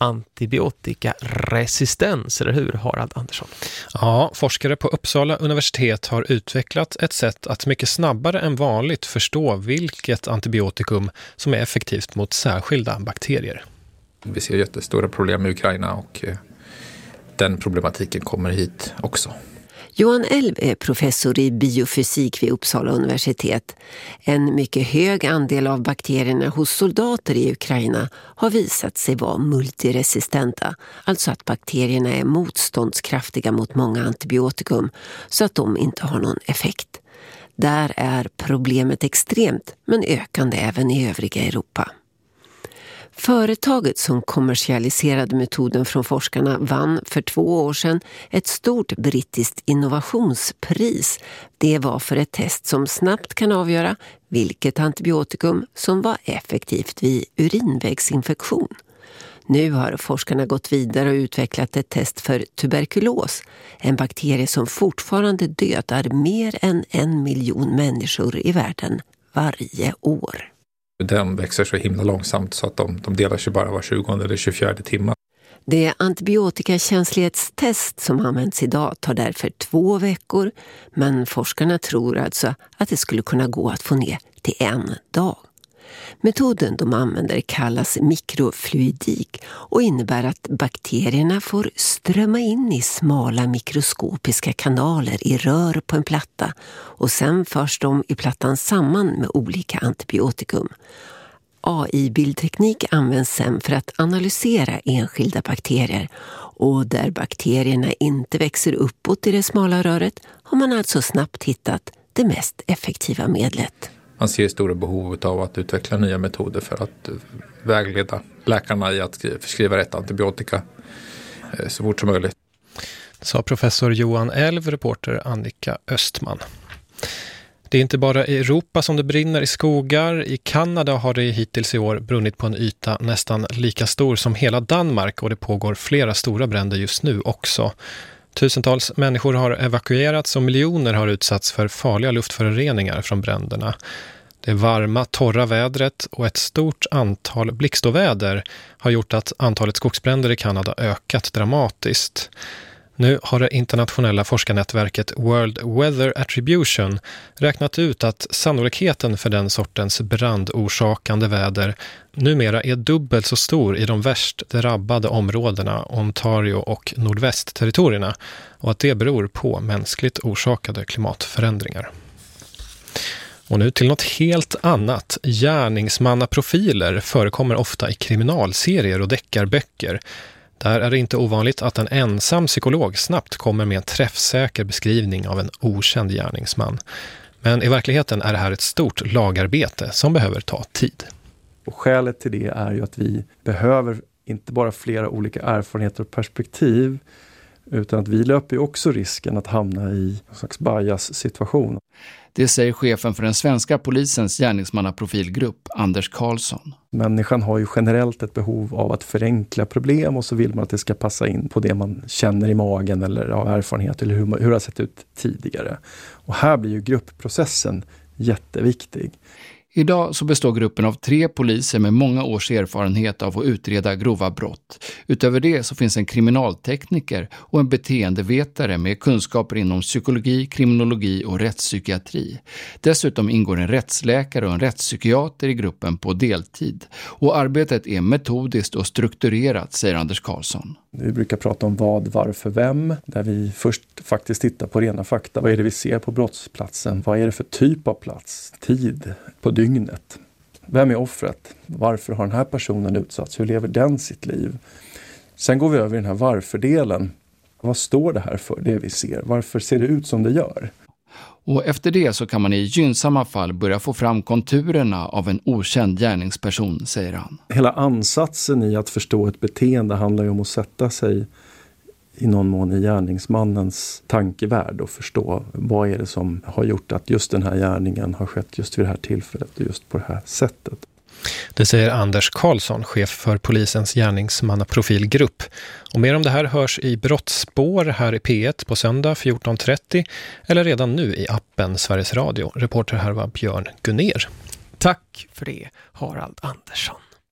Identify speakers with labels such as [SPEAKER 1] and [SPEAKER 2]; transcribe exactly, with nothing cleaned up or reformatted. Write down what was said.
[SPEAKER 1] antibiotikaresistens, eller hur, Harald Andersson?
[SPEAKER 2] Ja, forskare på Uppsala universitet har utvecklat ett sätt att mycket snabbare än vanligt förstå vilket antibiotikum som är effektivt mot särskilda bakterier.
[SPEAKER 3] Vi ser jättestora problem i Ukraina och den problematiken kommer hit också.
[SPEAKER 4] Johan Elv är professor i biofysik vid Uppsala universitet. En mycket hög andel av bakterierna hos soldater i Ukraina har visat sig vara multiresistenta. Alltså att bakterierna är motståndskraftiga mot många antibiotikum så att de inte har någon effekt. Där är problemet extremt, men ökande även i övriga Europa. Företaget som kommersialiserade metoden från forskarna vann för två år sedan ett stort brittiskt innovationspris. Det var för ett test som snabbt kan avgöra vilket antibiotikum som var effektivt vid urinvägsinfektion. Nu har forskarna gått vidare och utvecklat ett test för tuberkulos, en bakterie som fortfarande dödar mer än en miljon människor i världen varje år.
[SPEAKER 3] Den växer så himla långsamt så att de, de delar sig bara var tjugonde eller tjugofjärde timme.
[SPEAKER 4] Det antibiotikakänslighetstest som används idag tar därför två veckor, men forskarna tror alltså att det skulle kunna gå att få ner till en dag. Metoden de använder kallas mikrofluidik och innebär att bakterierna får strömma in i smala mikroskopiska kanaler i rör på en platta och sen förs de i plattan samman med olika antibiotikum. A I-bildteknik används sen för att analysera enskilda bakterier och där bakterierna inte växer uppåt i det smala röret har man alltså snabbt hittat det mest effektiva medlet.
[SPEAKER 3] Man ser stora behov av att utveckla nya metoder för att vägleda läkarna i att förskriva rätt antibiotika så fort som möjligt.
[SPEAKER 2] Sa professor Johan Elv, reporter Annika Östman. Det är inte bara i Europa som det brinner i skogar. I Kanada har det hittills i år brunnit på en yta nästan lika stor som hela Danmark och det pågår flera stora bränder just nu också. Tusentals människor har evakuerats och miljoner har utsatts för farliga luftföroreningar från bränderna. Det varma, torra vädret och ett stort antal blixtoväder har gjort att antalet skogsbränder i Kanada ökat dramatiskt. Nu har det internationella forskarnätverket World Weather Attribution räknat ut att sannolikheten för den sortens brandorsakande väder numera är dubbelt så stor i de värst drabbade områdena Ontario och nordvästterritorierna och att det beror på mänskligt orsakade klimatförändringar. Och nu till något helt annat. Gärningsmannaprofiler förekommer ofta i kriminalserier och deckarböcker. Där är det inte ovanligt att en ensam psykolog snabbt kommer med en träffsäker beskrivning av en okänd gärningsman. Men i verkligheten är det här ett stort lagarbete som behöver ta tid.
[SPEAKER 5] Och skälet till det är ju att vi behöver inte bara flera olika erfarenheter och perspektiv utan att vi löper ju också risken att hamna i en slags bias-situation.
[SPEAKER 6] Det säger chefen för den svenska polisens gärningsmannaprofilgrupp, Anders Karlsson.
[SPEAKER 5] Människan har ju generellt ett behov av att förenkla problem och så vill man att det ska passa in på det man känner i magen eller av erfarenhet eller hur, hur det har sett ut tidigare. Och här blir ju gruppprocessen jätteviktig.
[SPEAKER 6] Idag så består gruppen av tre poliser med många års erfarenhet av att utreda grova brott. Utöver det så finns en kriminaltekniker och en beteendevetare med kunskaper inom psykologi, kriminologi och rättspsykiatri. Dessutom ingår en rättsläkare och en rättspsykiater i gruppen på deltid. Och arbetet är metodiskt och strukturerat, säger Anders Karlsson.
[SPEAKER 5] Vi brukar prata om vad, varför, vem. Där vi först faktiskt tittar på rena fakta. Vad är det vi ser på brottsplatsen? Vad är det för typ av plats? Tid på dygnet. Vem är offret? Varför har den här personen utsatts? Hur lever den sitt liv? Sen går vi över i den här varför-delen. Vad står det här för, det vi ser? Varför ser det ut som det gör?
[SPEAKER 6] Och efter det så kan man i gynnsamma fall börja få fram konturerna av en okänd gärningsperson, säger han.
[SPEAKER 5] Hela ansatsen i att förstå ett beteende handlar ju om att sätta sig i någon mån i gärningsmannens tankevärld och förstå vad är det som har gjort att just den här gärningen har skett just vid det här tillfället och just på det här sättet.
[SPEAKER 2] Det säger Anders Karlsson, chef för polisens gärningsmannaprofilgrupp. Och mer om det här hörs i Brottsspår här i P ett på söndag fjorton trettio eller redan nu i appen Sveriges Radio. Reporter här var Björn Gunner.
[SPEAKER 1] Tack för det, Harald Andersson.